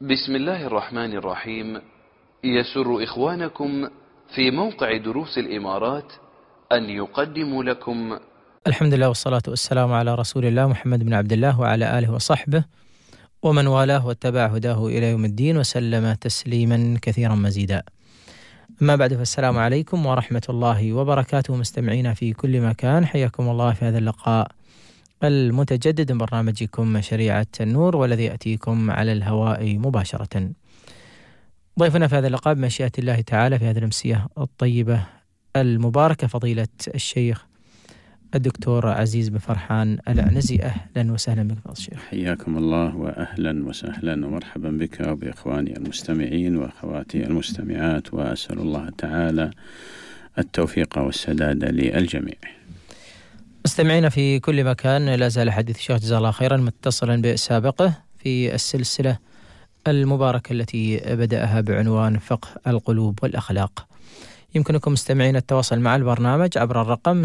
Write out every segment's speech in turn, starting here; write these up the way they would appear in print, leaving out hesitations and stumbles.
بسم الله الرحمن الرحيم. يسر إخوانكم في موقع دروس الإمارات أن يقدموا لكم الحمد لله والصلاة والسلام على رسول الله محمد بن عبد الله وعلى آله وصحبه ومن والاه واتبع هداه إلى يوم الدين وسلم تسليما كثيرا مزيدا. أما بعد، فالسلام عليكم ورحمة الله وبركاته مستمعينا في كل مكان، حياكم الله في هذا اللقاء المتجدد من برنامجكم شريعة النور، والذي يأتيكم على الهواء مباشرة. ضيفنا في هذا اللقاء بمشيئة الله تعالى في هذه الأمسية الطيبة المباركة فضيلة الشيخ الدكتور عزيز بن فرحان العنزي. أهلا وسهلا بك فضيلة الشيخ. حياكم الله وأهلا وسهلا ومرحبا بك وبإخواني المستمعين وأخواتي المستمعات، وأسأل الله تعالى التوفيق والسداد للجميع. مستمعينا في كل مكان، لا زال حديث الشيخ جزاه الله خيرا متصلا بسابقه في السلسلة المباركة التي بدأها بعنوان فقه القلوب والأخلاق. يمكنكم مستمعين التواصل مع البرنامج عبر الرقم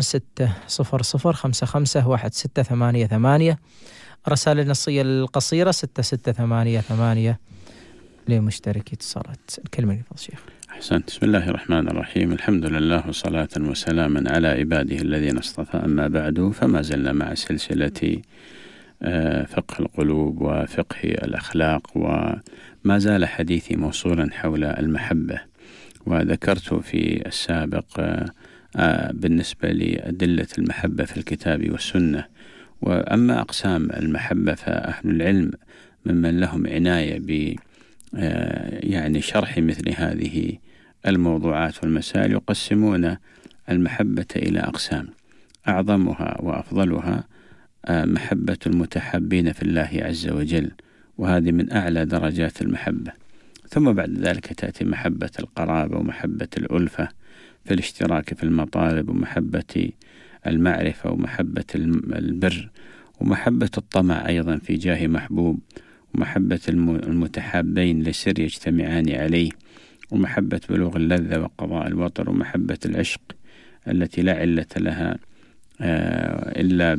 600551688، الرسالة النصية القصيرة 6688 لمشتركي اتصالات. الكلمة لفضل الشيخ. أحسنت. بسم الله الرحمن الرحيم، الحمد لله وصلاة وسلاما على عباده الذين اصطفى، أما بعد، فما زلنا مع سلسلة فقه القلوب وفقه الأخلاق، وما زال حديثي موصولا حول المحبة. وذكرت في السابق بالنسبة لأدلة المحبة في الكتاب والسنة. وأما أقسام المحبة فأهل العلم ممن لهم عناية ب يعني شرح مثل هذه الموضوعات والمسائل يقسمون المحبة إلى أقسام، أعظمها وأفضلها محبة المتحابين في الله عز وجل، وهذه من أعلى درجات المحبة. ثم بعد ذلك تأتي محبة القرابة ومحبة الألفة في الاشتراك في المطالب، ومحبة المعرفة، ومحبة البر، ومحبة الطمع أيضا في جاه محبوب، ومحبة المتحابين لسر يجتمعان عليه، ومحبة بلوغ اللذة وقضاء الوطر، ومحبة العشق التي لا علة لها إلا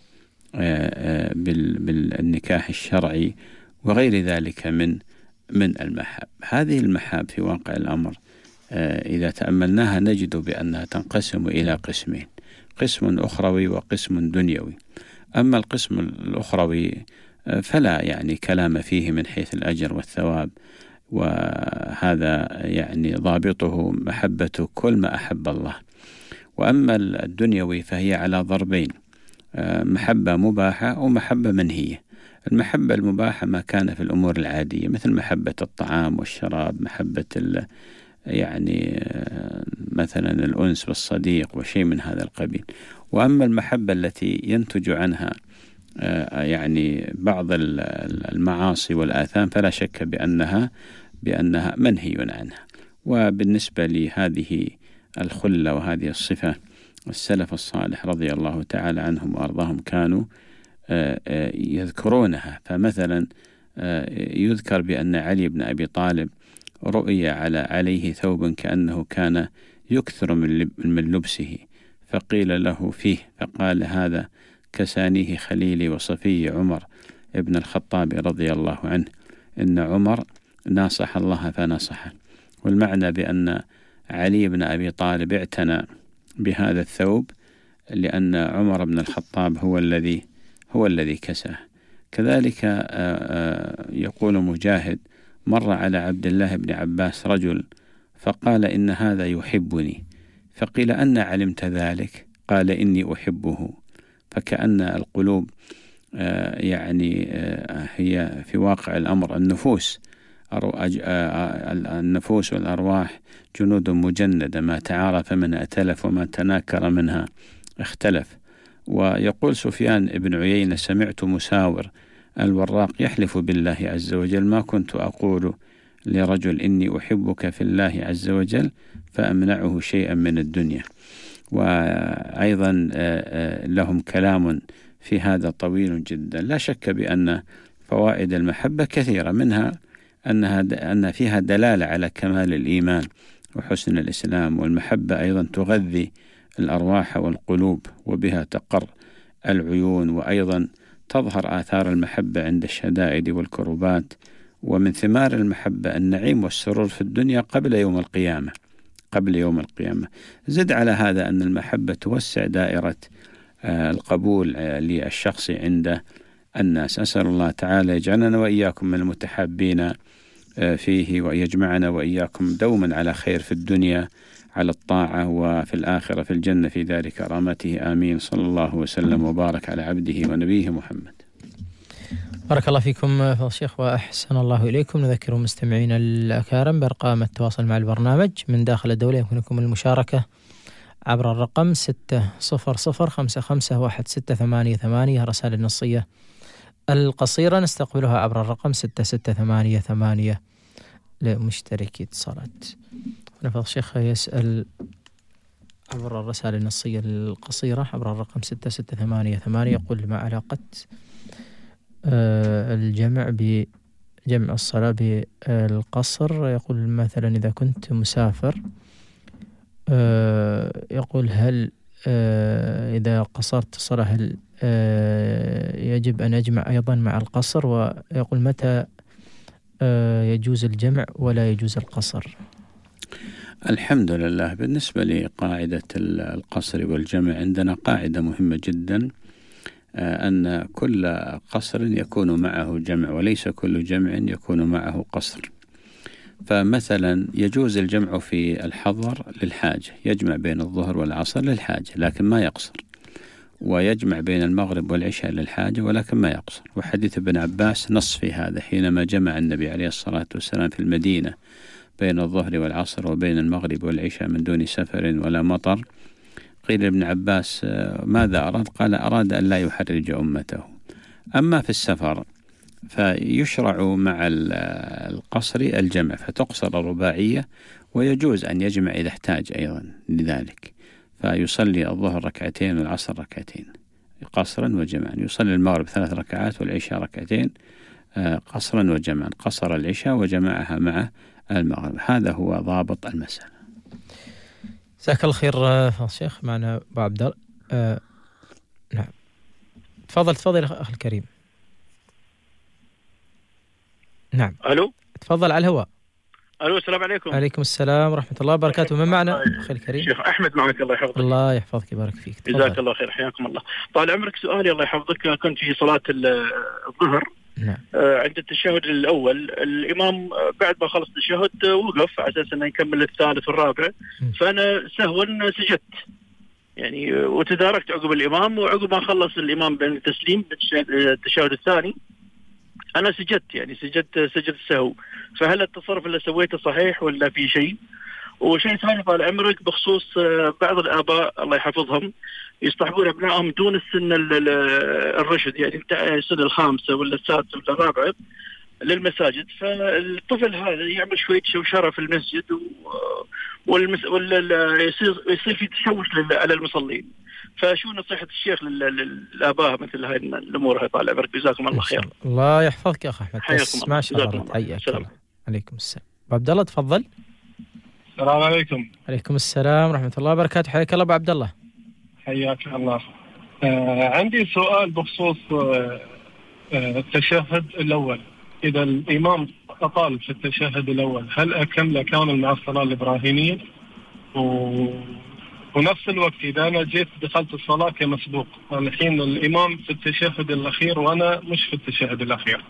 بالنكاح الشرعي، وغير ذلك من المحاب. هذه المحاب في واقع الأمر إذا تأملناها نجد بأنها تنقسم إلى قسمين: قسم أخروي وقسم دنيوي. أما القسم الأخروي فلا يعني كلام فيه من حيث الأجر والثواب، وهذا يعني ضابطه محبة كل ما أحب الله. وأما الدنيوي فهي على ضربين: محبة مباحة ومحبة منهية. المحبة المباحة ما كان في الأمور العادية، مثل محبة الطعام والشراب، محبة يعني مثلا الأنس والصديق وشيء من هذا القبيل. وأما المحبة التي ينتج عنها يعني بعض المعاصي والآثام فلا شك بأنها منهي عنها. وبالنسبة لهذه الخلة وهذه الصفة، السلف الصالح رضي الله تعالى عنهم وأرضاهم كانوا يذكرونها. فمثلا يذكر بأن علي بن أبي طالب رؤي عليه ثوب كأنه كان يكثر من لبسه، فقيل له فيه، فقال: هذا كسانيه خليلي وصفي عمر ابن الخطاب رضي الله عنه، إن عمر ناصح الله فنصحه. والمعنى بأن علي بن أبي طالب اعتنى بهذا الثوب لأن عمر بن الخطاب هو الذي كساه. كذلك يقول مجاهد: مر على عبد الله بن عباس رجل فقال: إن هذا يحبني. فقيل: أن علمت ذلك؟ قال: إني أحبه. فكأن القلوب يعني هي في واقع الأمر النفوس والأرواح جنود مجندة، ما تعارف منها ائتلف وما تناكر منها اختلف. ويقول سفيان بن عيينة: سمعت مساور الوراق يحلف بالله عز وجل: ما كنت أقول لرجل إني أحبك في الله عز وجل فأمنعه شيئا من الدنيا. وأيضا لهم كلام في هذا طويل جدا. لا شك بأن فوائد المحبة كثيرة، منها أن فيها دلالة على كمال الإيمان وحسن الإسلام. والمحبة أيضا تغذي الأرواح والقلوب، وبها تقر العيون، وأيضا تظهر آثار المحبة عند الشدائد والكربات، ومن ثمار المحبة النعيم والسرور في الدنيا قبل يوم القيامة. زد على هذا أن المحبة توسع دائرة القبول للشخص عند الناس. أسأل الله تعالى يجعلنا وإياكم من المتحابين فيه، ويجمعنا وإياكم دوما على خير في الدنيا على الطاعة، وفي الآخرة في الجنة في دار كرامته. آمين. صلى الله وسلم وبارك على عبده ونبيه محمد. بارك الله فيكم فضيلة الشيخ وأحسن الله إليكم. نذكر مستمعينا الأكارم بأرقام التواصل مع البرنامج من داخل الدولة. يمكنكم المشاركة عبر الرقم 600551688. رسائل النصية القصيرة نستقبلها عبر الرقم 6688 لمشتركي اتصالات. فضيلة الشيخ يسأل عبر الرسائل النصية القصيرة عبر الرقم 6688، يقول: ما علاقة الجمع الصلاة بالقصر؟ يقول مثلا إذا كنت مسافر، يقول هل إذا قصرت الصلاة هل يجب أن أجمع أيضا مع القصر؟ ويقول متى يجوز الجمع ولا يجوز القصر؟ الحمد لله. بالنسبة لقاعدة القصر والجمع، عندنا قاعدة مهمة جدا، أن كل قصر يكون معه جمع وليس كل جمع يكون معه قصر. فمثلا يجوز الجمع في الحضر للحاجة، يجمع بين الظهر والعصر للحاجة لكن ما يقصر، ويجمع بين المغرب والعشاء للحاجة ولكن ما يقصر. وحديث ابن عباس نص في هذا، حينما جمع النبي عليه الصلاة والسلام في المدينة بين الظهر والعصر وبين المغرب والعشاء من دون سفر ولا مطر، قيل ابن عباس ماذا أراد؟ قال أراد أن لا يحرج أمته. أما في السفر فيشرع مع القصر الجمع، فتقصر الرباعية، ويجوز أن يجمع إذا احتاج أيضا لذلك، فيصلي الظهر ركعتين والعصر ركعتين قصرا وجمعا، يصلي المغرب 3 ركعات والعشاء ركعتين قصرا وجمعا، قصر العشاء وجمعها مع المغرب. هذا هو ضابط المسألة. جزاك الله خير فضيلة الشيخ. معنا أبو عبد الله. نعم، تفضل أخي الكريم. نعم. ألو، تفضل على الهواء. ألو، السلام عليكم. عليكم السلام ورحمة الله وبركاته. من معنا أخي الكريم؟ شيخ أحمد معك، الله يحفظك. الله يحفظك يبارك فيك. جزاك الله خير، حياكم الله. طال عمرك، سؤالي الله يحفظك، كنت في صلاة الظهر. نعم. عند التشهد الأول الإمام بعد ما خلص التشهد وقف على أساس أنه يكمل الثالث والرابع، فأنا سهوا سجدت يعني، وتداركت عقب الإمام، وعقب ما خلص الإمام بين التسليم التشهد الثاني أنا سجدت، يعني سجد السهو. فهل التصرف اللي سويته صحيح ولا في شيء؟ وشيء ثاني طال عمرك بخصوص بعض الآباء الله يحفظهم يصطحبون أبنائهم دون السن الرشد، يعني السن الخامسة ولا السادسة ولا الرابعة للمساجد، فالطفل هذا يعمل شوية شوشرة في المسجد يصير في تشوش على المصلين. فشو نصيحة الشيخ للآباء مثل هاي الأمور؟ هاي طال عمرك، جزاكم الله خير. الله يحفظك يا أخ أحمد. حياكم الله. ما شاء الله، حياك الله. عليكم السلام. أبو عبد الله تفضل. السلام عليكم. عليكم السلام ورحمة الله وبركاته. حياك الله أبو عبد الله. حياك الله. عندي سؤال بخصوص التشهد الأول. إذا الإمام أطال في التشهد الأول هل أكمل كامل مع الصلاة الإبراهيمية؟ ونفس الوقت إذا أنا دخلت الصلاة كمسبوق، الحين الإمام في التشهد الأخير وأنا مش في التشهد الأخير،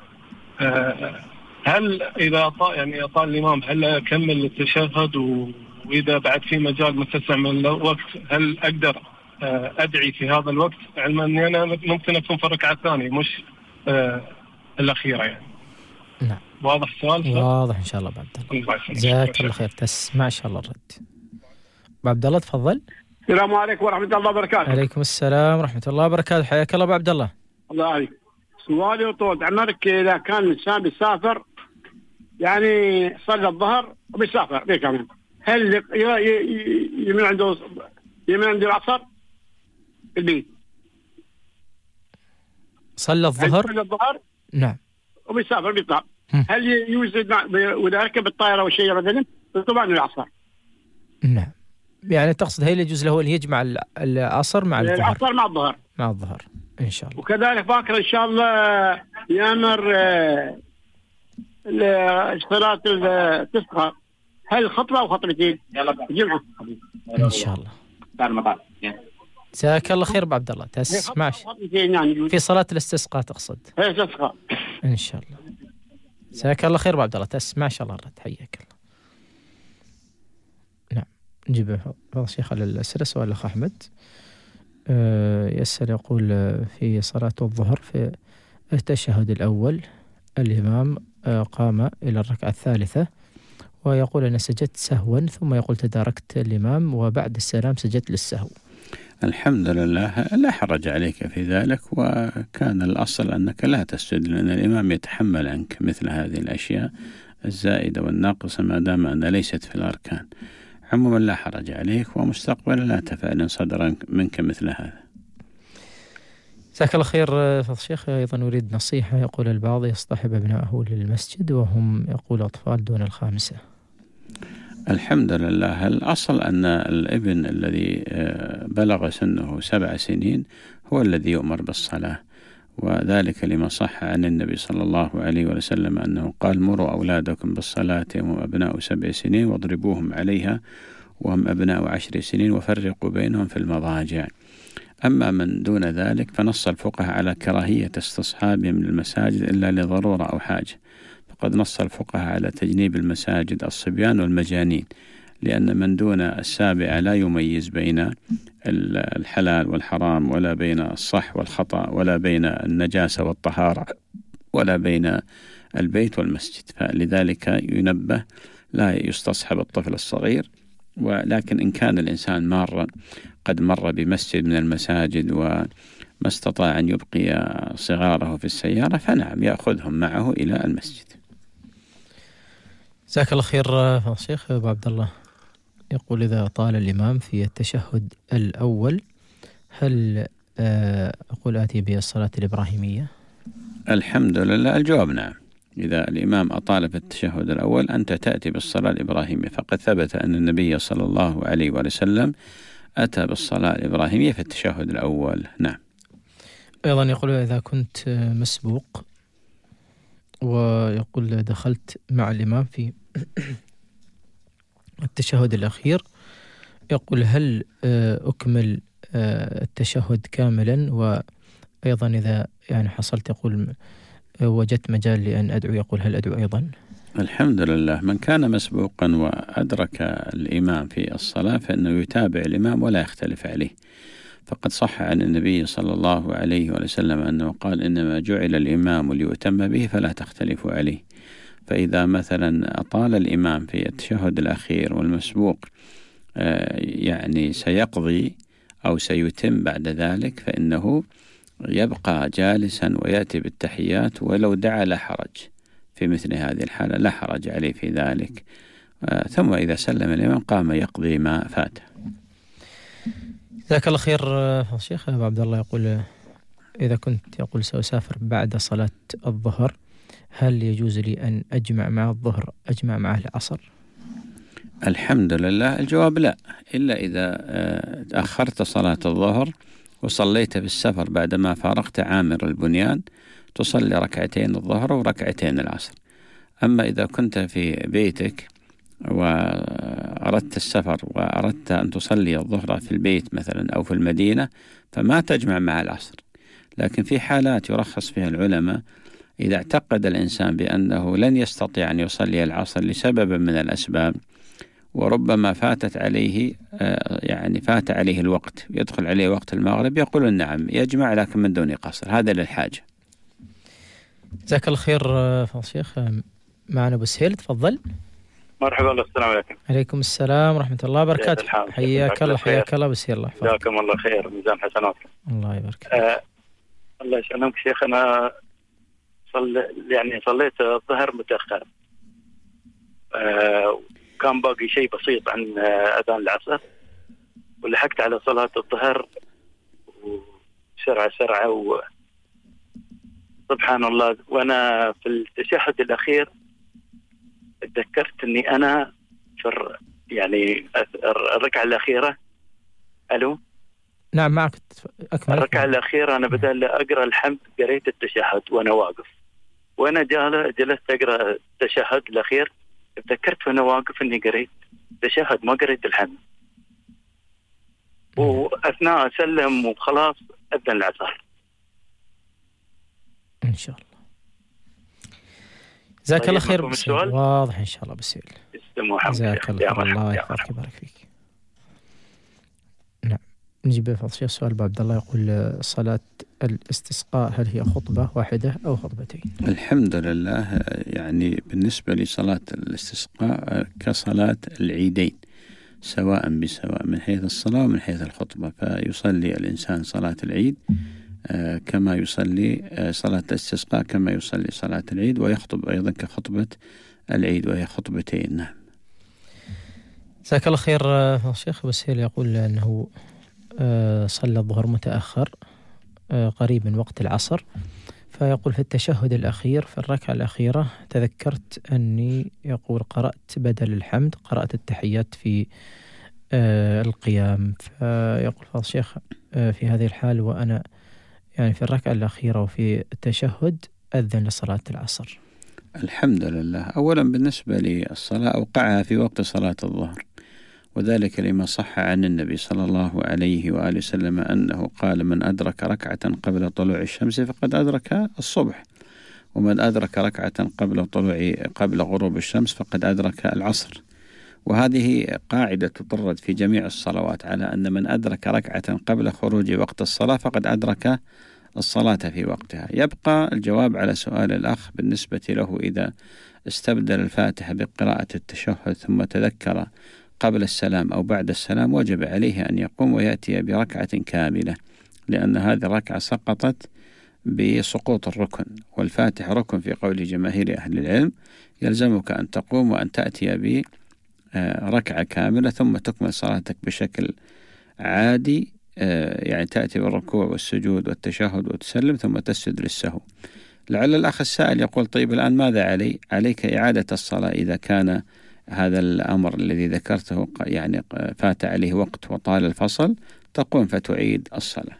هل إذا أطال الإمام هل أكمل التشهد؟ وإذا بعد في مجال متسع من الوقت هل أقدر أدعي في هذا الوقت، علما أني أنا ممكن أكون في الركعة الثانية مش الأخيرة يعني؟ نعم. واضح السؤال؟ واضح إن شاء الله أبو عبد الله. جزاك الله خير. تسمع إن شاء الله الرد. أبو عبد الله تفضل. السلام عليكم ورحمة الله وبركاته. عليكم السلام ورحمة الله وبركاته. حياك الله أبو عبد الله. الله عليك. سؤالي وطول عمرك، إذا كان الإنسان بيسافر يعني صلى الظهر وبيسافر ليه كمان، هل يمين عنده العصر في البيت؟ صلى الظهر. نعم. وبيسافر بيطلع، هل يوجد وإذا ركب الطائرة أو شيء مثلا طبعا العصر؟ نعم. يعني تقصد هل يجوز له أن يجمع العصر مع الظهر؟ العصر مع الظهر إن شاء الله. وكذلك باكر إن شاء الله يأمر صلاة التسقى هل خطبة أو خطبتين؟ جمعة إن شاء الله. جزاك الله خير أبو عبد الله. ماشي. يعني في صلاة الاستسقاء تقصد؟ هي تسقى إن شاء الله. جزاك الله خير أبو عبد الله. ما شاء الله الرد. حياك الله. نعم نجيب بعض الشيخ على الأسئلة. سؤال الأخ أحمد يسأل يقول في صلاة الظهر في التشهد الأول الإمام قام إلى الركعة الثالثة ويقول أنا سجدت سهوا، ثم يقول تداركت الإمام وبعد السلام سجدت للسهو. الحمد لله لا حرج عليك في ذلك، وكان الأصل أنك لا تسجد لأن الإمام يتحمل عنك مثل هذه الأشياء الزائدة والناقصة ما دام أنها ليست في الأركان. عموما لا حرج عليك، ومستقبلا لا تفعل إن صدر منك مثل هذا. جزاك الله خير فضل الشيخ. أيضا أريد نصيحة. يقول البعض يصطحب أبنائه للمسجد وهم يقول أطفال دون الخامسة. الحمد لله الأصل أن الابن الذي بلغ سنه 7 سنين هو الذي يؤمر بالصلاة، وذلك لما صح عن النبي صلى الله عليه وسلم أنه قال مروا أولادكم بالصلاة وهم أبناء 7 سنين واضربوهم عليها وهم أبناء 10 سنين وفرقوا بينهم في المضاجع. أما من دون ذلك فنص الفقهاء على كراهية استصحابهم للمساجد إلا لضرورة أو حاجة، فقد نص الفقهاء على تجنيب المساجد الصبيان والمجانين، لأن من دون 7 لا يميز بين الحلال والحرام، ولا بين الصح والخطأ، ولا بين النجاسة والطهارة، ولا بين البيت والمسجد. فلذلك ينبه لا يستصحب الطفل الصغير، ولكن إن كان الإنسان قد مر بمسجد من المساجد وما استطاع أن يبقي صغاره في السيارة فنعم يأخذهم معه إلى المسجد. جزاك الله خير فضل الشيخ. أبو عبد الله يقول إذا طال الإمام في التشهد الأول هل أقول آتي بالصلاة الإبراهيمية؟ الحمد لله الجواب نعم. إذا الإمام أطال في التشهد الأول أنت تأتي بالصلاة الإبراهيمية، فقد ثبت أن النبي صلى الله عليه وسلم أتى بالصلاة الإبراهيمية في التشهد الأول. نعم. أيضا يقول إذا كنت مسبوق ويقول دخلت مع الإمام في التشهد الأخير، يقول هل أكمل التشهد كاملا؟ وأيضا إذا يعني حصلت يقول وجدت مجال لأن أدعو، يقول هل أدعو أيضا؟ الحمد لله من كان مسبوقا وأدرك الإمام في الصلاة فإنه يتابع الإمام ولا يختلف عليه، فقد صح عن النبي صلى الله عليه وسلم أنه قال إنما جعل الإمام ليؤتم به فلا تختلفوا عليه. فإذا مثلا أطال الإمام في التشهد الأخير والمسبوق يعني سيقضي أو سيتم بعد ذلك، فإنه يبقى جالسا ويأتي بالتحيات ولو دعا لا حرج في مثل هذه الحالة، لا حرج عليه في ذلك. ثم إذا سلم الإمام قام يقضي ما فاته. جزاك الله خير الشيخ. أبو عبد الله يقول إذا كنت يقول سأسافر بعد صلاة الظهر هل يجوز لي أن أجمع مع الظهر أجمع مع العصر؟ الحمد لله الجواب لا، إلا إذا تأخرت صلاة الظهر وصليت في السفر بعدما فارقت عامر البنيان تصلي 2 الظهر وركعتين العصر. أما إذا كنت في بيتك وأردت السفر وأردت أن تصلي الظهر في البيت مثلا أو في المدينة فما تجمع مع العصر. لكن في حالات يرخص فيها العلماء إذا اعتقد الإنسان بأنه لن يستطيع أن يصلي العصر لسبب من الأسباب وربما فاتت عليه يعني فات عليه الوقت يدخل عليه وقت المغرب، يقول نعم يجمع لكن من دون قصر، هذا للحاجة. جزاك الله خير فضل الشيخ. معنا أبو سهيل تفضل. مرحبا الله. السلام عليكم. عليكم السلام ورحمة الله وبركاته. حياك الله حياك الله أبو سهيل. الله يحفظك. جزاكم الله خير ميزان حسناتكم. الله يبارك. الله يسلمك شيخ. أنا صليت الظهر متأخر، كان باقي شيء بسيط عن أذان العصر ولحقت على صلاة الظهر وسرعة سبحان الله. وأنا في التشهد الأخير تذكرت أني أنا في الركعة الأخيرة. ألو نعم معك أكمل. الركعة الأخيرة أنا بدل أقرأ الحمد قريت التشهد وأنا واقف، وأنا جلست أقرأ التشهد الأخير، تذكرت وأنا واقف إني قريت تشهد ما قريت الحمد، وأثناء أسلم وخلاص أذن العصر. إن شاء الله. جزاك الله خير. واضح إن شاء الله بالسؤال. جزاك الله خير. الله يحفظك ويبارك فيك. نعم، نجيب فضل الشيخ سؤال أبو عبد الله، يقول صلاة الاستسقاء هل هي خطبة واحدة أو خطبتين؟ الحمد لله، يعني بالنسبة لصلاة الاستسقاء كصلاة العيدين سواء بسواء من حيث الصلاة ومن حيث الخطبة، فيصلي الإنسان صلاة العيد كما يصلي صلاة الاستسقاء كما يصلي صلاة العيد، ويخطب أيضا كخطبة العيد وهي خطبتين. نعم. جزاك الله خير. الشيخ بسيل يقول أنه صلى الظهر متأخر قريب من وقت العصر، فيقول في التشهد الأخير في الركعة الأخيرة تذكرت أني يقول قرأت بدل الحمد قرأت التحيات في القيام، فيقول فضل الشيخ في هذه الحال وأنا يعني في الركعة الأخيرة وفي التشهد أذن لصلاة العصر. الحمد لله. أولا بالنسبة للصلاة أوقعها في وقت صلاة الظهر، وذلك لما صح عن النبي صلى الله عليه وآله وسلم أنه قال من أدرك ركعة قبل طلوع الشمس فقد أدرك الصبح، ومن أدرك ركعة قبل غروب الشمس فقد أدرك العصر. وهذه قاعدة تطرد في جميع الصلوات على أن من أدرك ركعة قبل خروج وقت الصلاة فقد أدرك الصلاة في وقتها. يبقى الجواب على سؤال الأخ بالنسبة له إذا استبدل الفاتحة بقراءة التشهد ثم تذكر قبل السلام أو بعد السلام، وجب عليه أن يقوم ويأتي بركعة كاملة، لأن هذه الركعة سقطت بسقوط الركن، والفاتحة ركن في قول جماهير أهل العلم. يلزمك أن تقوم وأن تأتي بركعة كاملة ثم تكمل صلاتك بشكل عادي، يعني تأتي بالركوع والسجود والتشهد وتسلم ثم تسجد للسهو. لعل الأخ السائل يقول طيب الآن ماذا عليك إعادة الصلاة إذا كان هذا الأمر الذي ذكرته يعني فات عليه وقت وطال الفصل، تقوم فتعيد الصلاة.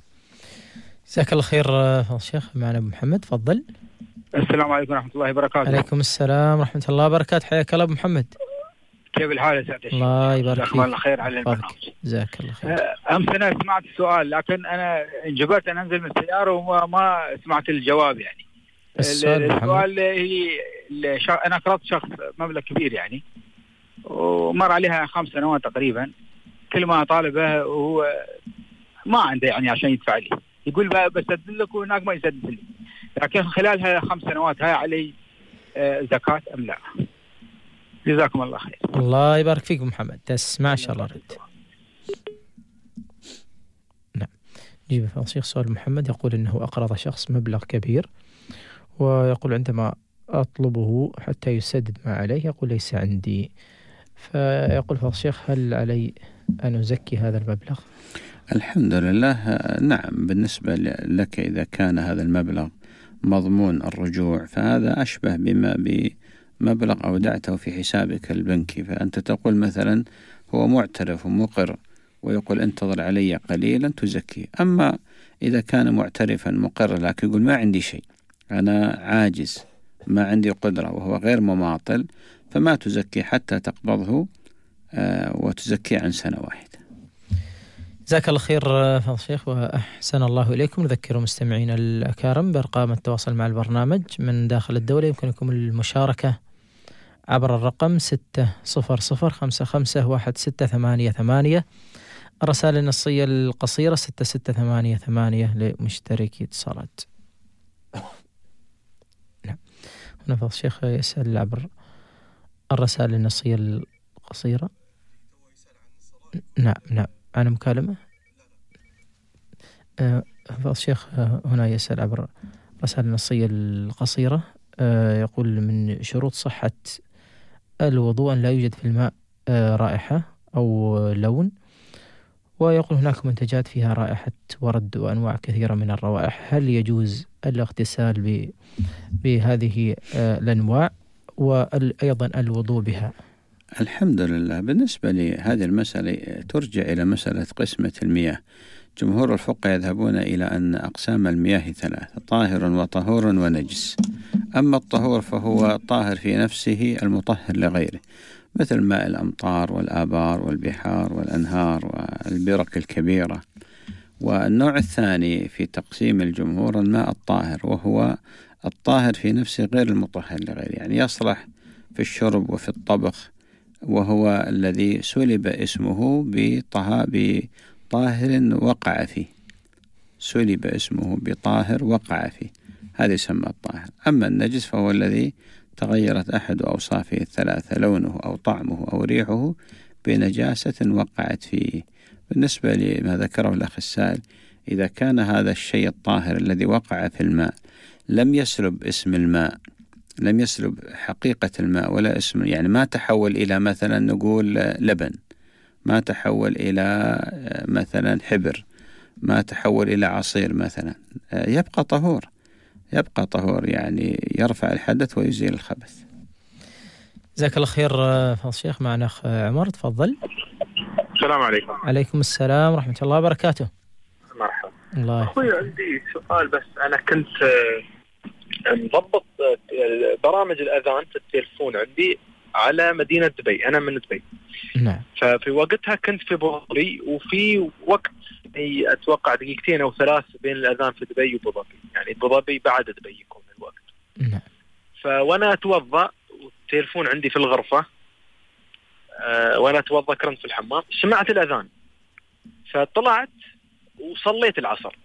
جزاك الله خير. الشيخ معنا أبو محمد، تفضل. السلام عليكم ورحمة الله وبركاته. عليكم السلام ورحمة الله وبركاته، حياك الله أبو محمد. كيف الحال يا سعد الشيخ؟ الله يبارك فيك. الله خير على البرنامج. جزاك الله خير. أمس أنا سمعت السؤال لكن أنا انجبرت أن أنزل من السيارة وما سمعت الجواب. يعني السؤال هي أنا قرضت شخص مبلغ كبير يعني، ومر عليها 5 سنوات تقريبا، كل ما أطالبه وهو ما عنده يعني عشان يدفع لي، يقول بسدد لك وهناك ما يسدد لي، لكن خلال 5 سنوات هاي علي زكاة أم لا؟ جزاكم الله خير. الله يبارك فيك محمد، تسمع إن شاء الله رد. نعم، نجيب فضل الشيخ سؤال محمد، يقول إنه أقرض شخص مبلغ كبير، ويقول عندما أطلبه حتى يسدد ما عليه يقول ليس عندي، فيقول فضل الشيخ هل علي أن أزكي هذا المبلغ؟ الحمد لله. نعم، بالنسبة لك إذا كان هذا المبلغ مضمون الرجوع فهذا أشبه بمبلغ أودعته في حسابك البنكي، فأنت تقول مثلا هو معترف ومقر ويقول انتظر علي قليلا تزكي. أما إذا كان معترفا مقر لكن يقول ما عندي شيء، أنا عاجز، ما عندي قدرة، وهو غير مماطل، فما تزكي حتى تقبضه وتزكي عن سنة واحدة. جزاك الله خير فضل الشيخ وأحسن الله إليكم. نذكر مستمعين الأكارم بأرقام التواصل مع البرنامج من داخل الدولة، يمكنكم المشاركة عبر الرقم 605551688، الرسائل النصية القصيرة 6688 لمشتركي اتصالات. نعم، هنا فضل الشيخ يسأل عبر الرسائل النصية القصيرة. نعم أنا مكالمة. فضل الشيخ هنا يسأل عبر الرسائل النصية القصيرة، يقول من شروط صحة الوضوء أن لا يوجد في الماء رائحة أو لون، ويقول هناك منتجات فيها رائحة ورد وأنواع كثيرة من الروائح، هل يجوز الاغتسال بهذه الأنواع وأيضا الوضوء بها؟ الحمد لله. بالنسبة لهذه المسألة ترجع إلى مسألة قسمة المياه، جمهور الفقهاء يذهبون إلى أن أقسام المياه 3: طاهر وطهور ونجس. أما الطهور فهو طاهر في نفسه المطهر لغيره، مثل ماء الأمطار والآبار والبحار والأنهار والبرك الكبيرة. والنوع الثاني في تقسيم الجمهور الماء الطاهر، وهو الطاهر في نفسه غير المطهر لغيره، يعني يصلح في الشرب وفي الطبخ، وهو الذي سلب اسمه بطاهر وقع فيه، سلب اسمه بطاهر وقع فيه، هذا يسمى الطاهر. أما النجس فهو الذي تغيرت أحد أوصافه 3: لونه أو طعمه أو ريحه بنجاسة وقعت فيه. بالنسبة لما ذكره الأخ السائل، إذا كان هذا الشيء الطاهر الذي وقع في الماء لم يسلب اسم الماء، لم يسلب حقيقة الماء ولا اسم، يعني ما تحول إلى مثلا نقول لبن، ما تحول إلى مثلا حبر، ما تحول إلى عصير مثلا، يبقى طهور، يبقى طهور، يعني يرفع الحدث ويزيل الخبث. جزاك الله خير فضل الشيخ. معنا أخ عمر، تفضل. السلام عليكم. عليكم السلام ورحمة الله وبركاته. مرحبا. الله أخوي عندي سؤال، بس أنا كنت مضبط برامج الأذان في التلفون عندي على مدينة دبي، أنا من دبي. نعم. ففي وقتها كنت في أبو ظبي، وفي وقت أتوقع 2 أو 3 بين الأذان في دبي وأبو ظبي، يعني أبو ظبي بعد دبي يكون الوقت. نعم. فوأنا أتوضأ والتلفون عندي في الغرفة، وأنا أتوضأ كنت في الحمام، سمعت الأذان، فطلعت وصليت العصر.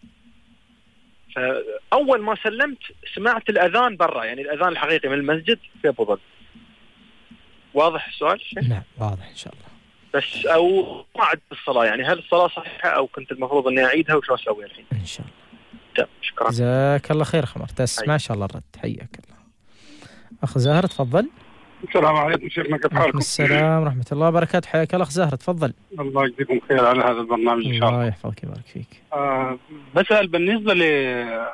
فأول ما سلمت سمعت الأذان برا، يعني الأذان الحقيقي من المسجد في أبو ظبي. واضح السؤال؟ نعم واضح إن شاء الله. بس أو ما عد الصلاة، يعني هل الصلاة صحيحة أو كنت المفروض أني أعيدها، وشو أسوي الحين؟ إن شاء الله. شكرا. جزاك الله خير خمر، تسمع إن شاء الله الرد. حياك الله. أخ زاهر تفضل. السلام عليكم شيخنا، كيف حالكم؟ السلام ورحمة الله وبركاته. حياك الله أخ زاهر، تفضل. الله يجزيكم خير على هذا البرنامج إن شاء الله. الله يحفظك ويبارك فيك. بسأل بالنسبة لصلاة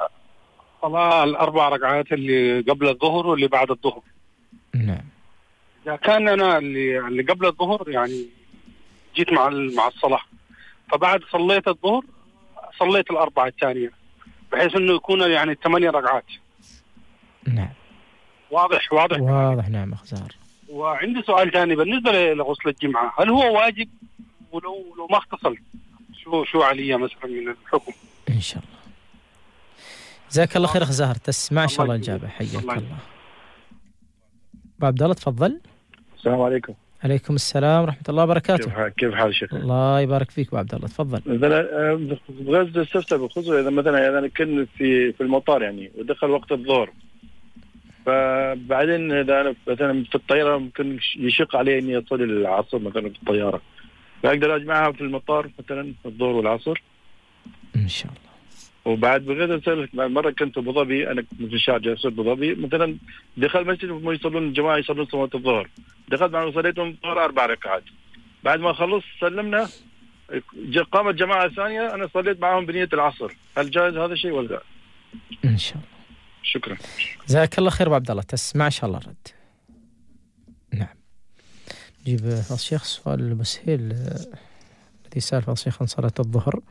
ال4 ركعات اللي قبل الظهر واللي بعد الظهر. نعم. إذا كان أنا اللي قبل الظهر يعني جيت مع الصلاة، فبعد صليت الظهر صليت ال4 الثانية، بحيث إنه يكون يعني 8 ركعات. نعم. واضح. نعم أخ زاهر. وعندي سؤال ثاني بالنسبة لغسل الجمعة، هل هو واجب؟ ولو ما اغتسل شو عليه مثلا من الحكم؟ إن شاء الله. جزاك الله خير أخ زاهر، تسمع إن شاء الله الإجابة. حياك الله. أبو عبد الله تفضل. السلام عليكم. عليكم السلام ورحمة الله وبركاته. كيف حال شيخ؟ الله يبارك فيك أبو عبد الله، تفضل. مثلا بغيت استفسر بخصوص إذا مثلا أنا كنت في المطار يعني ودخل وقت الظهر، فبعدين إذا أنا مثلا في الطيارة ممكن يشق علي إني أصلي العصر مثلا في الطيارة، فأقدر أجمعها في المطار مثلا الظهر والعصر إن شاء الله. وبعد بغيت أسألك، مرة كنت أبو ظبي، أنا كنت في الشارجة في أبو ظبي، مثلا دخل مسجد وهم يصلون الجماعة يصلون صلاة الظهر، دخلت معهم صليتهم الظهر 4 ركعات، بعد ما خلص سلمنا قامت جماعة ثانية أنا صليت معهم بنية العصر، هل جائز هذا الشيء ولا لا؟ إن شاء الله. شكرا. جزاك الله خير أبو عبد الله، تسمع إن شاء الله الرد. نعم. نجيب فضل الشيخ السؤال المسهل الذي سأل فضل الشيخ عن صلاة الظهر،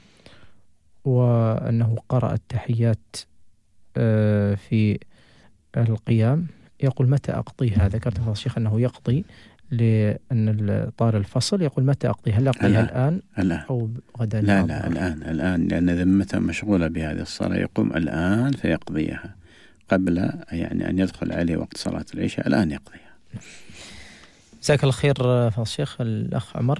وأنه قرأ التحيات في القيام، يقول متى أقضيها؟ ذكرت فضل الشيخ أنه يقضي لأن طال الفصل، يقول متى أقضي؟ هل أقضيها الآن أو غدا؟ لا الآن لأن ذمته مشغولة بهذه الصلاة، يقوم الآن فيقضيها قبل يعني أن يدخل عليه وقت صلاة العشاء، الآن يقضيها. جزاك الله خير فضل الشيخ. الأخ عمر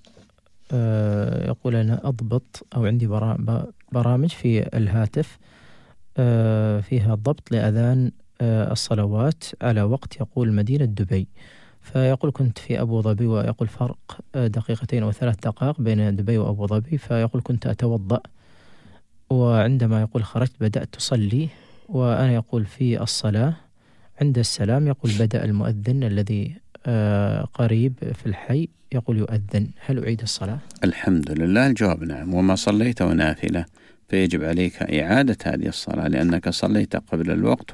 يقول أنا أضبط أو عندي برامج في الهاتف فيها ضبط لأذان الصلوات على وقت، يقول مدينة دبي، فيقول كنت في أبو ظبي، ويقول فرق 2 أو 3 دقائق بين دبي وأبو ظبي، فيقول كنت أتوضأ، وعندما يقول خرجت بدأت أصلي، وأنا يقول في الصلاة عند السلام يقول بدأ المؤذن الذي قريب في الحي يقول يؤذن، هل أعيد الصلاة؟ الحمد لله الجواب نعم، وما صليت نافلة فيجب عليك إعادة هذه الصلاة لأنك صليت قبل الوقت،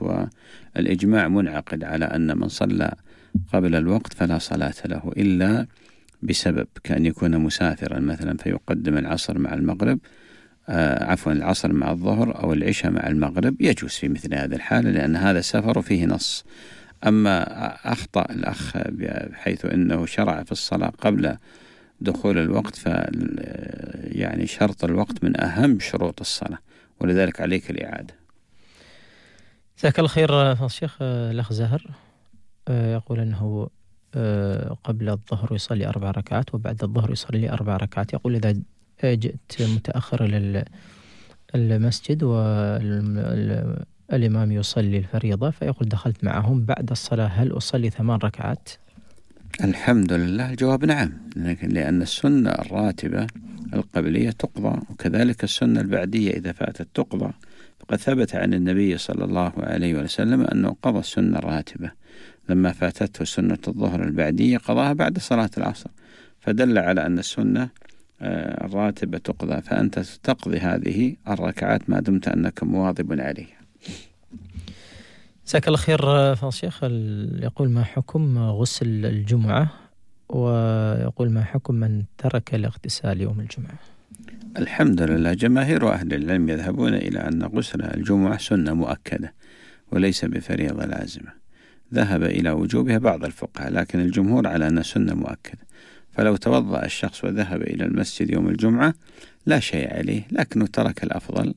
والإجماع منعقد على أن من صلى قبل الوقت فلا صلاة له إلا بسبب كأن يكون مسافرا مثلا فيقدم العصر مع المغرب، العصر مع الظهر أو العشاء مع المغرب، يجوز في مثل هذه الحالة لأن هذا سفر فيه نص. أما أخطأ الأخ بحيث أنه شرع في الصلاة قبل دخول الوقت، يعني شرط الوقت من أهم شروط الصلاة، ولذلك عليك الإعادة. جزاك الله خير فضل الشيخ. الأخ زهر يقول أنه قبل الظهر يصلي 4 ركعات وبعد الظهر يصلي 4 ركعات. يقول إذا جئت متأخر إلى المسجد والإمام يصلي الفريضة، فيقول دخلت معهم بعد الصلاة، هل أصلي 8 ركعات؟ الحمد لله الجواب نعم، لأن السنة الراتبة القبلية تقضى، وكذلك السنة البعدية إذا فاتت تقضى. فقد ثبت عن النبي صلى الله عليه وسلم أنه قضى السنة الراتبة لما فاتته سنة الظهر البعدية قضاها بعد صلاة العصر، فدل على أن السنة الراتبة تقضى، فأنت تقضي هذه الركعات ما دمت أنك مواظب عليها. جزاك الله خير فضل الشيخ. يقول ما حكم غسل الجمعة، ويقول ما حكم من ترك الاغتسال يوم الجمعة؟ الحمد لله جماهير أهل العلم يذهبون إلى أن غسل الجمعة سنة مؤكدة وليس بفريضة لازمة. ذهب إلى وجوبها بعض الفقهاء، لكن الجمهور على أن سنة مؤكدة. فلو توضأ الشخص وذهب إلى المسجد يوم الجمعة لا شيء عليه، لكنه ترك الأفضل،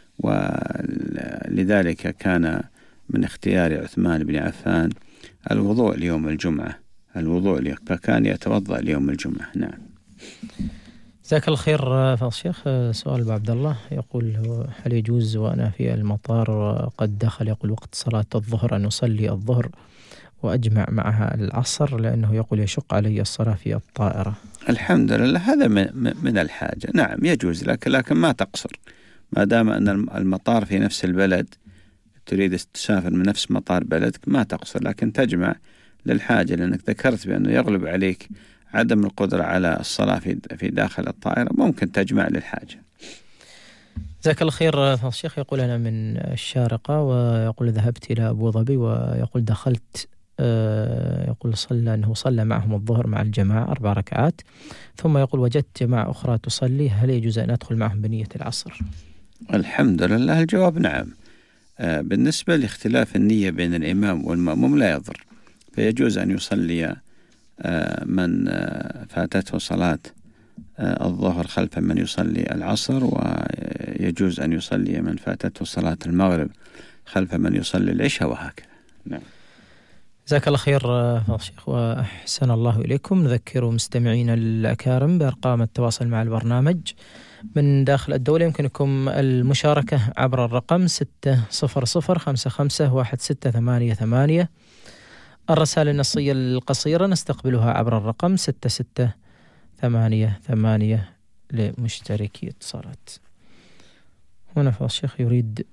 ولذلك كان من اختيار عثمان بن عفان الوضوء ليوم الجمعة، فكان يتوضأ ليوم الجمعة. نعم. جزاك الله خير فضل الشيخ. سؤال أبو عبد الله يقول هل يجوز وأنا في المطار قد دخل يقول وقت صلاة الظهر أن أصلي الظهر وأجمع معها العصر، لأنه يقول يشق علي الصلاة في الطائرة؟ الحمد لله هذا من الحاجة. نعم يجوز لكن ما تقصر، ما دام أن المطار في نفس البلد، تريد تسافر من نفس مطار بلدك ما تقصر، لكن تجمع للحاجة، لأنك ذكرت بأنه يغلب عليك عدم القدرة على الصلاة في داخل الطائرة، ممكن تجمع للحاجة. جزاك الله خير فضل الشيخ. يقول أنا من الشارقة، ويقول ذهبت إلى أبو ظبي، ويقول دخلت يقول صلى معهم الظهر مع الجماعة 4 ركعات، ثم يقول وجدت جماعة أخرى تصلي، هل يجوز أن أدخل معهم بنية العصر؟ الحمد لله الجواب نعم. بالنسبة لاختلاف النية بين الإمام والمأموم لا يضر، فيجوز أن يصلي من فاتته صلاة الظهر خلف من يصلي العصر، ويجوز أن يصلي من فاتته صلاة المغرب خلف من يصلي العشاء، وهكذا. نعم. جزاك الله خير فضل الشيخ وأحسن الله إليكم. نذكر مستمعينا الأكارم بأرقام التواصل مع البرنامج من داخل الدولة. يمكنكم المشاركة عبر الرقم 600551688. الرسائل النصية القصيرة نستقبلها عبر الرقم 6688 لمشتركي اتصالات. هنا فضل الشيخ يريد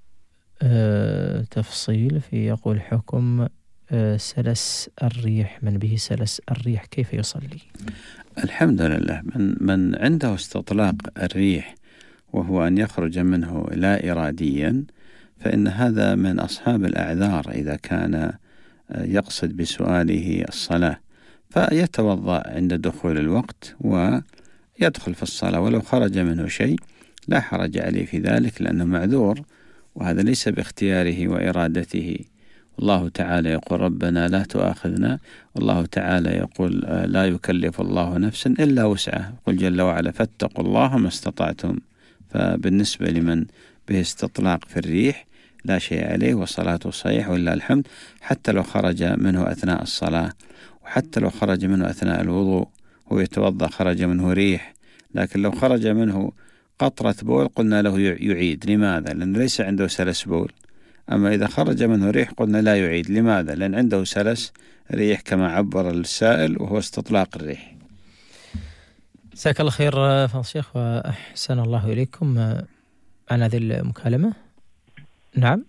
تفصيل في يقول حكم سلس الريح، من به سلس الريح كيف يصلي؟ الحمد لله من عنده استطلاق الريح وهو أن يخرج منه لا إراديا، فإن هذا من أصحاب الأعذار إذا كان يقصد بسؤاله الصلاة، فيتوضأ عند دخول الوقت ويدخل في الصلاة، ولو خرج منه شيء لا حرج عليه في ذلك لأنه معذور، وهذا ليس باختياره وإرادته. الله تعالى يقول ربنا لا تؤاخذنا، والله تعالى يقول لا يكلف الله نفسا إلا وسعها، قل جل وعلا فاتقوا الله ما استطعتم. فبالنسبة لمن به استطلاق في الريح لا شيء عليه وصلاته صحيح ولله الحمد، حتى لو خرج منه أثناء الصلاة، وحتى لو خرج منه أثناء الوضوء هو يتوضأ خرج منه ريح. لكن لو خرج منه قطرة بول قلنا له يعيد. لماذا؟ لأن ليس عنده سلس بول. أما إذا خرج منه ريح قلنا لا يعيد. لماذا؟ لأن عنده سلس ريح كما عبر السائل، وهو استطلاق الريح. جزاك الله خير فضل الشيخ وأحسن الله إليكم. عن هذه المكالمة. نعم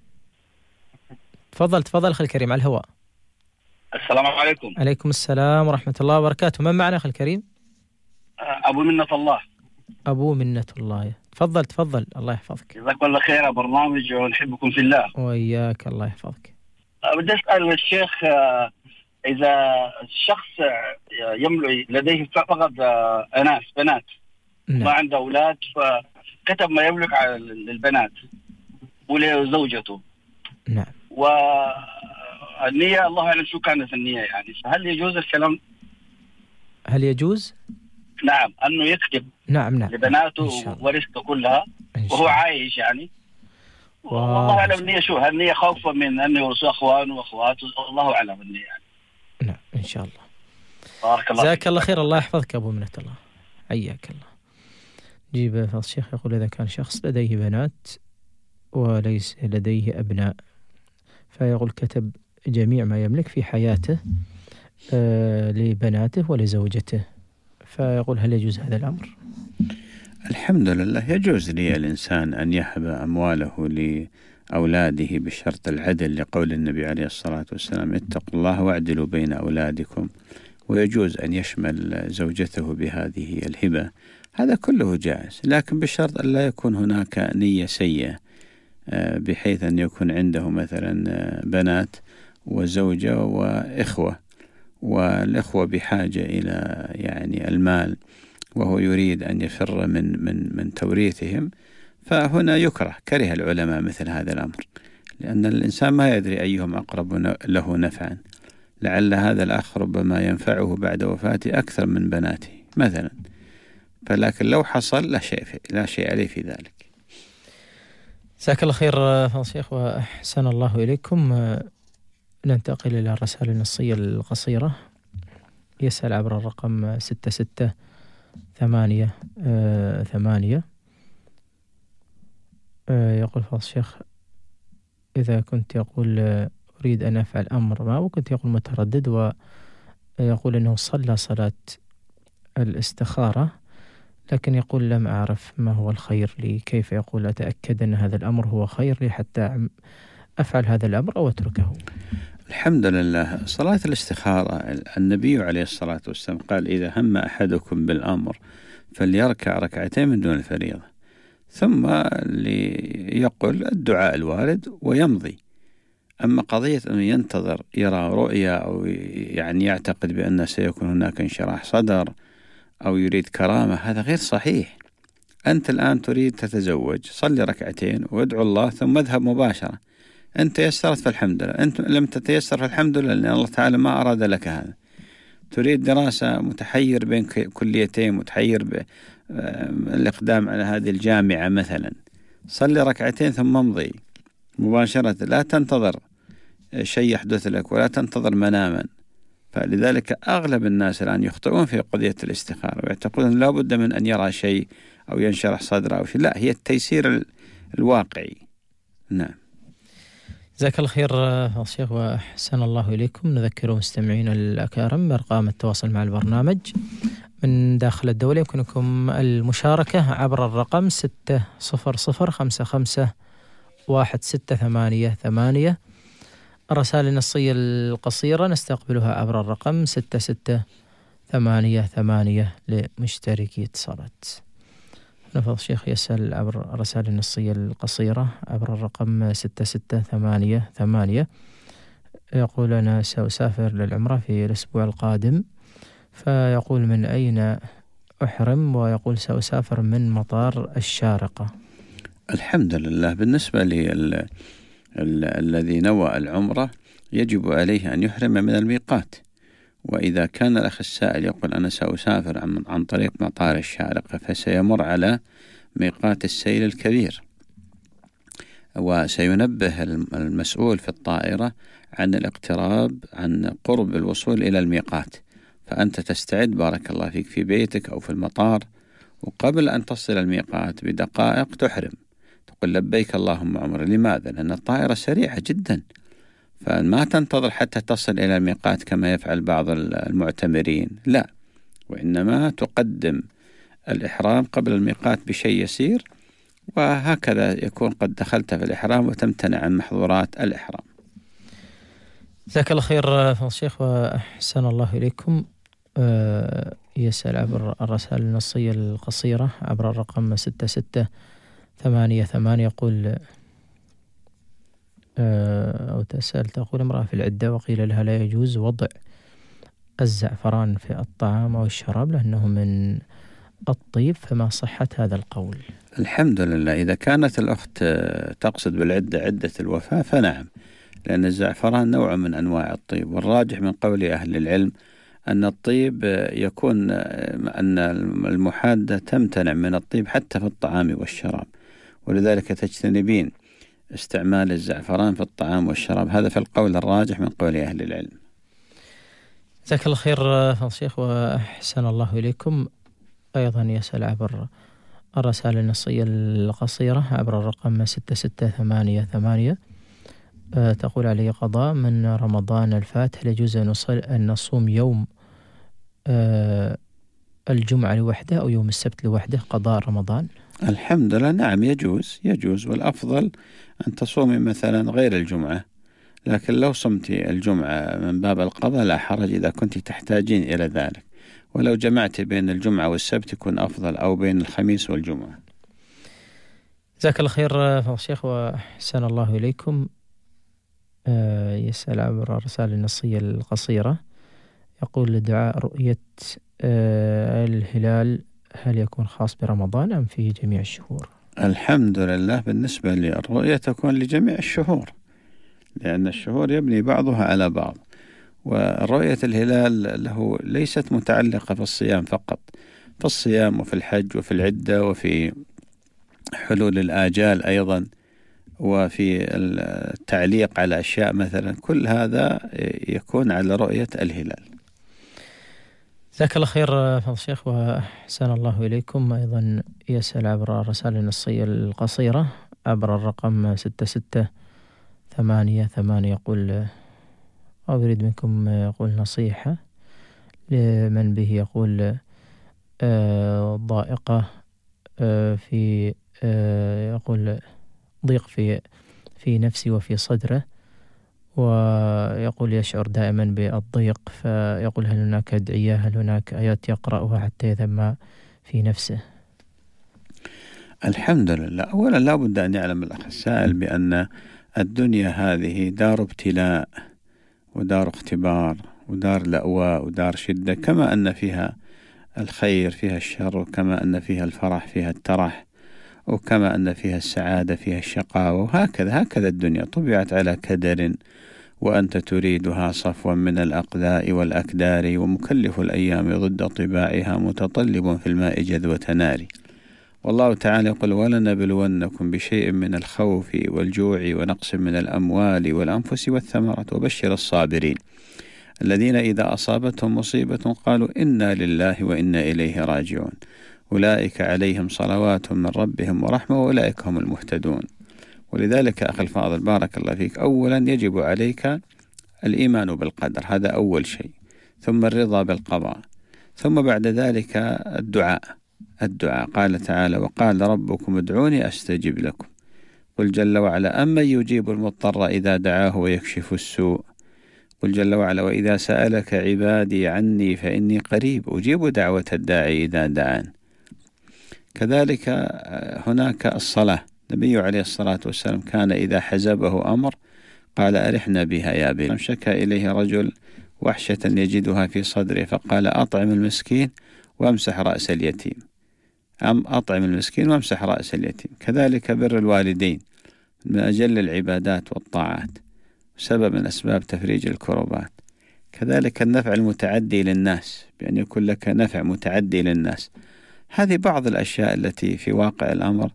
تفضل أخي الكريم على الهواء. السلام عليكم. عليكم السلام ورحمة الله وبركاته. من معنا أخي الكريم؟ أبو منة الله. أبو منة الله. تفضل الله يحفظك. جزاك الله خير برنامج ونحبكم في الله. وإياك الله يحفظك. بدي أسأل الشيخ إذا الشخص يملك لديه فقط بنات ما عنده أولاد، فكتب ما يملك على البنات ولزوجته. نعم. والنية الله أعلم شو كانت النية يعني، فهل يجوز الكلام؟ هل يجوز؟ نعم، أنه يكتب نعم لبناته ورثته كلها وهو عايش يعني. والله أعلم النية شو، هل النية خوفا من أن يورثوا أخوانه وأخواته؟ الله أعلم النية يعني. نعم إن شاء الله. بارك الله جزاك الله خير، الله يحفظك أبو منة الله، حياك الله. جيب فضل الشيخ يقول إذا كان شخص لديه بنات وليس لديه أبناء، فيقول كتب جميع ما يملك في حياته لبناته ولزوجته، فيقول هل يجوز هذا الأمر؟ الحمد لله يجوز للإنسان أن يهب أمواله لأولاده بشرط العدل، لقول النبي عليه الصلاة والسلام اتقوا الله واعدلوا بين أولادكم، ويجوز أن يشمل زوجته بهذه الهبة، هذا كله جائز، لكن بشرط أن لا يكون هناك نية سيئة، بحيث أن يكون عنده مثلا بنات وزوجة وإخوة، والإخوة بحاجة إلى يعني المال، وهو يريد أن يفر من توريثهم، فهنا كره العلماء مثل هذا الأمر، لأن الإنسان ما يدري أيهم أقرب له نفعا، لعل هذا الأخ ربما ينفعه بعد وفاته أكثر من بناته مثلا، فلكن لو حصل لا شيء عليه في ذلك. جزاك الله خير فضل الشيخ وأحسن الله إليكم. ننتقل إلى الرسائل النصية القصيرة. يسأل عبر الرقم 6688. يقول فضل الشيخ إذا كنت يقول أريد أن أفعل أمر ما، وكنت يقول متردد، ويقول أنه صلى صلاة الاستخارة، لكن يقول لم أعرف ما هو الخير لي، كيف يقول أتأكد أن هذا الأمر هو خير لي حتى أفعل هذا الأمر أو أتركه؟ الحمد لله، صلاة الاستخارة النبي عليه الصلاة والسلام قال إذا هم أحدكم بالأمر فليركع ركعتين من دون الفريضة، ثم ليقل الدعاء الوارد ويمضي. أما قضية أنه ينتظر يرى رؤيا أو يعني يعتقد بأن سيكون هناك انشراح صدر أو يريد كرامة، هذا غير صحيح. أنت الآن تريد تتزوج، صلي ركعتين وادعو الله ثم اذهب مباشرة. أنت تيسرت فالحمد لله، أنت لم تتيسر فالحمد لله، لأن الله تعالى ما أراد لك هذا. تريد دراسة، متحير بين كليتين، متحير بالإقدام على هذه الجامعة مثلا، صلي ركعتين ثم امضي مباشرة، لا تنتظر شيء يحدث لك ولا تنتظر مناما. فلذلك أغلب الناس الآن يخطئون في قضية الاستخارة ويعتقدون لا بد من أن يرى شيء أو ينشرح صدره أو شيء، لا، هي التيسير الواقعي. نعم. جزاك الله خير الشيخ وأحسن الله إليكم. نذكر مستمعين الأكارم بأرقام التواصل مع البرنامج من داخل الدولة، يمكنكم المشاركة عبر الرقم 600551688. الرسائل النصية القصيرة نستقبلها عبر الرقم 6688 لمشتركي اتصالات. نفضل الشيخ يسأل عبر الرسائل النصية القصيرة عبر الرقم 6688. يقول أنا سأسافر للعمرة في الأسبوع القادم، فيقول من أين أحرم؟ ويقول سأسافر من مطار الشارقة. الحمد لله، بالنسبة الذي نوى العمرة يجب عليه أن يحرم من الميقات. وإذا كان الأخ السائل يقول أنا سأسافر عن طريق مطار الشارقة، فسيمر على ميقات السيل الكبير، وسينبه المسؤول في الطائرة عن الاقتراب عن قرب الوصول إلى الميقات، فأنت تستعد بارك الله فيك في بيتك أو في المطار، وقبل أن تصل الميقات بدقائق تحرم، تقول لبيك اللهم عمرة. لماذا؟ لأن الطائرة سريعة جدا، فما تنتظر حتى تصل إلى الميقات كما يفعل بعض المعتمرين، لا، وإنما تقدم الإحرام قبل الميقات بشيء يسير، وهكذا يكون قد دخلت في الإحرام وتمتنع عن محظورات الإحرام. جزاك الله خير فضل الشيخ وأحسن الله إليكم. يسأل عبر الرسائل النصية القصيرة عبر الرقم 6688. يقول أو تسأل تقول امرأة في العدة وقيل لها لا يجوز وضع الزعفران في الطعام أو الشراب لأنه من الطيب، فما صحة هذا القول؟ الحمد لله، إذا كانت الأخت تقصد بالعدة عدة الوفاة فنعم، لأن الزعفران نوع من أنواع الطيب، والراجح من قول أهل العلم أن الطيب يكون أن المحادة تمتنع من الطيب حتى في الطعام والشراب، ولذلك تجتنبين استعمال الزعفران في الطعام والشراب. هذا في القول الراجح من قول أهل العلم. جزاك الله خير فضل الشيخ وأحسن الله إليكم. أيضا يسأل عبر الرسائل النصية القصيرة عبر الرقم 6688. تقول علي قضاء من رمضان الفات، هل يجوز أن نصوم يوم الجمعة لوحده أو يوم السبت لوحده قضاء رمضان؟ الحمد لله، نعم يجوز، والأفضل أن تصومي مثلا غير الجمعة، لكن لو صمتي الجمعة من باب القضاء لا حرج إذا كنت تحتاجين إلى ذلك، ولو جمعت بين الجمعة والسبت يكون أفضل، أو بين الخميس والجمعة. جزاك الله خير فضل الشيخ وأحسن الله إليكم. يسأل عبر الرسالة النصية القصيرة، يقول دعاء رؤية الهلال هل يكون خاص برمضان أم في جميع الشهور؟ الحمد لله، بالنسبة للرؤية تكون لجميع الشهور، لأن الشهور يبني بعضها على بعض، ورؤية الهلال له ليست متعلقة في الصيام فقط، في الصيام وفي الحج وفي العدة وفي حلول الآجال أيضا، وفي التعليق على أشياء مثلا، كل هذا يكون على رؤية الهلال. جزاك الله خير فضل الشيخ وأحسن الله إليكم. أيضا يسأل عبر الرسالة النصية القصيرة عبر الرقم 6688 يقول أو يريد منكم يقول نصيحة لمن به يقول ضائقة في يقول ضيق في نفسي وفي صدره، ويقول يشعر دائما بالضيق، فيقول هل هناك أدعية، هل هناك آيات يقرأها حتى يذهب ما في نفسه؟ الحمد لله، أولا لا بد أن يعلم الأخ السائل بأن الدنيا هذه دار ابتلاء ودار اختبار ودار لأواء ودار شدة، كما أن فيها الخير فيها الشر، وكما أن فيها الفرح فيها الترح، وكما أن فيها السعادة فيها الشقاوة، وهكذا الدنيا طبعت على كدر، وأنت تريدها صفوا من الأقداء والأكدار، ومكلف الأيام ضد طباعها متطلب في الماء جذوة نار. والله تعالى يقول ولنبلونكم بشيء من الخوف والجوع ونقص من الأموال والأنفس والثمرات وبشر الصابرين الذين إذا أصابتهم مصيبة قالوا إنا لله وإنا إليه راجعون أولئك عليهم صلوات من ربهم ورحمة وأولئك هم المهتدون. ولذلك أخي الفاضل بارك الله فيك، أولا يجب عليك الإيمان بالقدر، هذا أول شيء، ثم الرضا بالقضاء، ثم بعد ذلك الدعاء. قال تعالى وقال ربكم ادعوني أستجب لكم، قل جل وعلا أمن يجيب المضطر إذا دعاه ويكشف السوء، قل جل وعلا وإذا سألك عبادي عني فإني قريب أجيب دعوة الداعي إذا دعان. كذلك هناك الصلاة، النبي عليه الصلاة والسلام كان إذا حزبه أمر قال أرحنا بها يا بلال. شكى إليه رجل وحشة يجدها في صدره فقال أطعم المسكين وامسح رأس اليتيم، أطعم المسكين وامسح رأس اليتيم. كذلك بر الوالدين من أجل العبادات والطاعات، سبب من أسباب تفريج الكربات. كذلك النفع المتعدي للناس، بأن يكون لك نفع متعدي للناس. هذه بعض الأشياء التي في واقع الأمر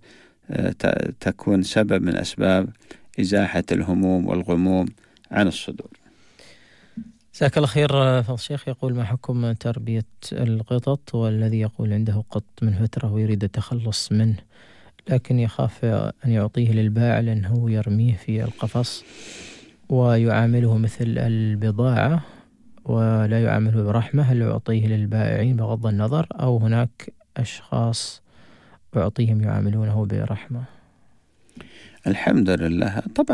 تكون سبب من أسباب إزاحة الهموم والغموم عن الصدور. جزاك الله خير فضل الشيخ. يقول ما حكم تربية القطط، والذي يقول عنده قط من فترة ويريد التخلص منه لكن يخاف أن يعطيه للبائع لأنه يرميه في القفص ويعامله مثل البضاعة ولا يعامله برحمة، هل يعطيه للبائعين بغض النظر أو هناك أشخاص أعطيهم يعاملونه برحمة؟ الحمد لله، طبعا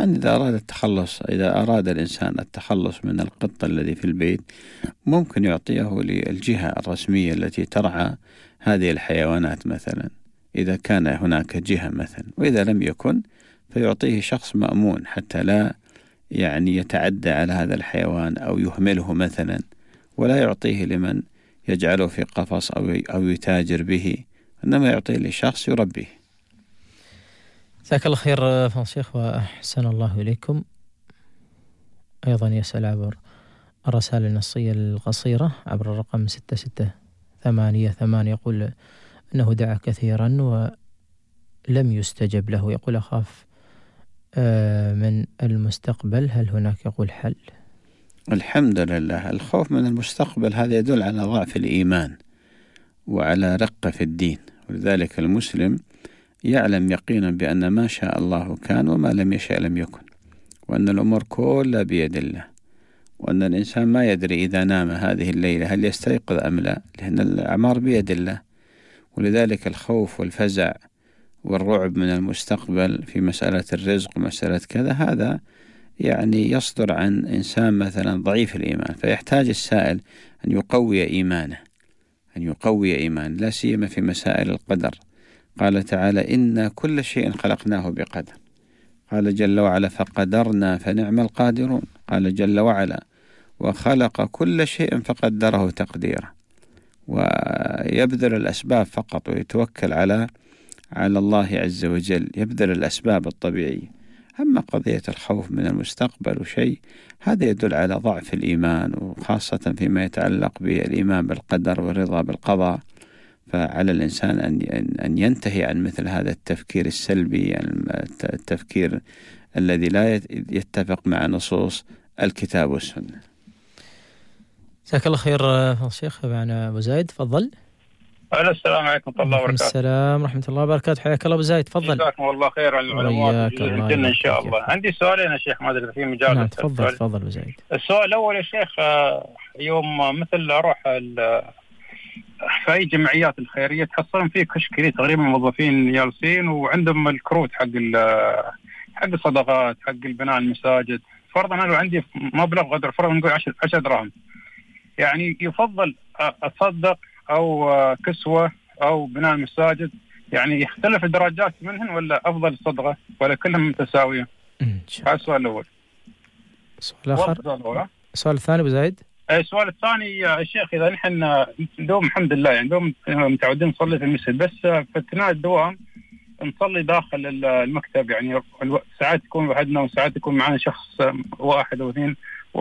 إذا أراد الإنسان التخلص من القط الذي في البيت ممكن يعطيه للجهة الرسمية التي ترعى هذه الحيوانات مثلا، إذا كان هناك جهة مثلا، وإذا لم يكن فيعطيه شخص مأمون حتى لا يتعدى على هذا الحيوان أو يهمله مثلا ولا يعطيه لمن يجعله في قفص أو يتاجر به، إنما يعطيه لشخص يربيه. جزاك الله خير فضل الشيخ وأحسن الله إليكم. أيضا يسأل عبر الرسائل النصية القصيرة عبر الرقم 6688 يقول أنه دعا كثيرا ولم يستجب له، يقول أخاف من المستقبل، هل هناك يقول حل؟ الحمد لله. الخوف من المستقبل هذا يدل على ضعف الإيمان وعلى رقة في الدين، ولذلك المسلم يعلم يقينا بأن ما شاء الله كان وما لم يشاء لم يكن، وأن الأمور كلها بيد الله، وأن الإنسان ما يدري إذا نام هذه الليلة هل يستيقظ أم لا، لأن الأعمار بيد الله. ولذلك الخوف والفزع والرعب من المستقبل في مسألة الرزق ومسألة كذا هذا يعني يصدر عن إنسان مثلا ضعيف الإيمان، فيحتاج السائل أن يقوي إيمان لا سيما في مسائل القدر. قال تعالى إن كل شيء خلقناه بقدر. قال جل وعلا فقدرنا فنعم القادرون. قال جل وعلا وخلق كل شيء فقدره تقديرا. ويبذل الأسباب فقط ويتوكل على الله عز وجل، يبذل الأسباب الطبيعية. أما قضية الخوف من المستقبل وشيء هذا يدل على ضعف الإيمان، وخاصة فيما يتعلق بالإيمان بالقدر والرضا بالقضاء. فعلى الإنسان أن ينتهي عن مثل هذا التفكير السلبي، يعني التفكير الذي لا يتفق مع نصوص الكتاب والسنة. جزاك الله خير فضل الشيخ. معنا أبو زايد، تفضل. السلام عليكم ورحمة الله وبركاته. السلام ورحمة الله وبركاته، حياك الله أبو زايد، تفضل. جزاكم الله خير على المعلومات الجنة إن شاء الله. عندي سؤالين يا شيخ، ما أدري في مجال. نعم تفضل أبو زايد. السؤال الأول يا شيخ، يوم مثل أروح في أي جمعيات الخيرية تحصلون فيه كشك تقريبا موظفين جالسين وعندهم الكروت حق الصدقات، حق البناء المساجد. فرضا أنا لو عندي مبلغ قدر فرضا نقول 10 دراهم، يعني يفضل أتصدق أو كسوة أو بناء المساجد، يعني يختلف الدرجات منهن ولا أفضل الصدقة ولا كلهم متساوية؟ هذا السؤال الأول. السؤال الآخر، السؤال الثاني أبو زايد. السؤال الثاني يا شيخ، إذا نحن دوم الحمد لله يعني دوم متعودين نصلي في المسجد، بس في أثناء الدوام نصلي داخل المكتب، يعني ساعات يكون وحدنا وساعات يكون معنا شخص واحد أو اثنين،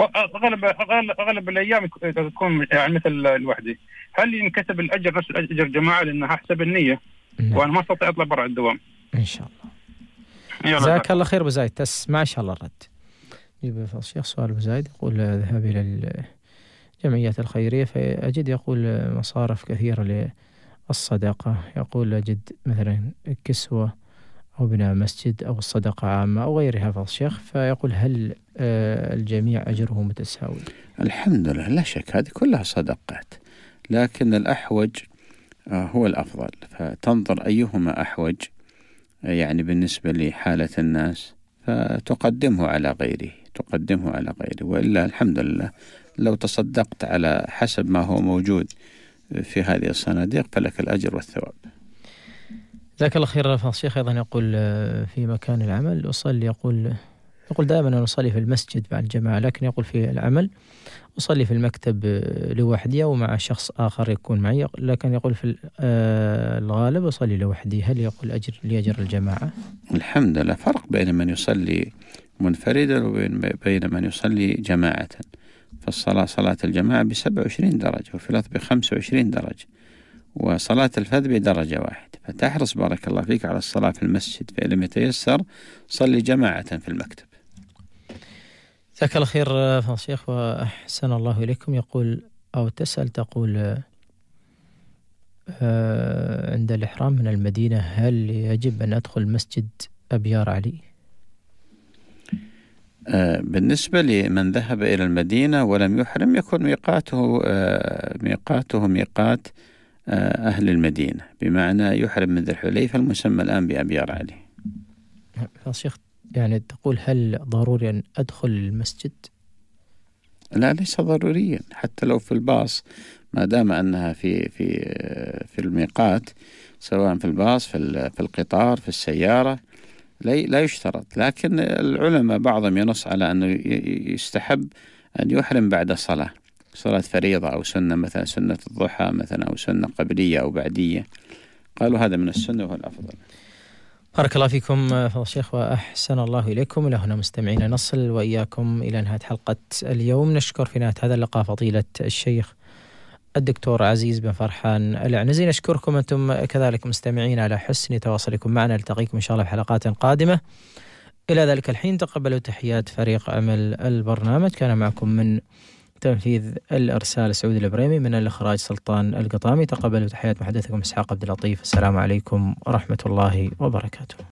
وأغلب الأيام تكون يعني مثل الوحدي. هل ينكتب الأجر نفس الأجر جماعة لأنها حسب النية وأنا ما أستطيع أطلع برا الدوام؟ إن شاء الله. جزاك الله خير أبو زايد، تسمع إن شاء الله الرد. يبقى فضل الشيخ سؤال أبو زايد يقول ذهاب إلى الجمعيات الخيرية فأجد يقول مصارف كثيرة للصدقة، يقول أجد مثلا كسوة أو بناء مسجد أو الصدقة عامة أو غيرها فضل الشيخ، فيقول هل الجميع أجره متساوي؟ الحمد لله، لا شك هذه كلها صدقات، لكن الأحوج هو الأفضل، فتنظر أيهما أحوج يعني بالنسبة لحالة الناس فتقدمه على غيره، وإلا الحمد لله لو تصدقت على حسب ما هو موجود في هذه الصناديق فلك الأجر والثواب. جزاك الله خير فضل الشيخ. أيضا يقول في مكان العمل أصلي، يقول دائما أنا أصلي في المسجد مع الجماعة، لكن يقول في العمل أصلي في المكتب لوحدي أو مع شخص آخر يكون معي، لكن يقول في الغالب أصلي لوحدي، هل يقول أجر الجماعة؟ الحمد لله، فرق بين من يصلي منفردا وبين من يصلي جماعة. فالصلاة صلاة الجماعة ب27 درجة، وفي الأرض ب25 درجة، وصلاة الفذ بدرجة واحدة. فتحرص بارك الله فيك على الصلاة في المسجد، فإن لم يتيسر صلي جماعة في المكتب. جزاك الله خير فضل الشيخ وأحسن الله إليكم. يقول أو تسأل تقول عند الإحرام من المدينة هل يجب أن أدخل مسجد أبيار علي؟ بالنسبة لمن ذهب إلى المدينة ولم يحرم يكون ميقاته ميقات أهل المدينة، بمعنى يحرم من ذي الحليفة المسمى الآن بأبيار علي. الشيخ يعني تقول هل ضروري أن أدخل المسجد؟ لا، ليس ضروريا، حتى لو في الباص ما دام أنها في الميقات، سواء في الباص في القطار في السيارة لا يشترط. لكن العلماء بعضهم ينص على أنه يستحب أن يحرم بعد الصلاة، صلاة فريضة أو سنة، مثلا سنة الضحى مثلا أو سنة قبلية أو بعدية، قالوا هذا من السنة وهو الأفضل. بارك الله فيكم فضل الشيخ وأحسن الله إليكم. إلى هنا مستمعين نصل وإياكم إلى نهاية حلقة اليوم. نشكر في نهاية هذا اللقاء فضيلة الشيخ الدكتور عزيز بن فرحان العنزي. نشكركم أنتم كذلك مستمعين على حسن تواصلكم معنا. نلتقيكم إن شاء الله في حلقات قادمة. إلى ذلك الحين تقبلوا تحيات فريق عمل البرنامج. كان معكم من تنفيذ الإرسال سعود الإبريمي، من الإخراج سلطان القطامي. تقبلوا تحيات محدثكم إسحاق عبد اللطيف. السلام عليكم ورحمة الله وبركاته.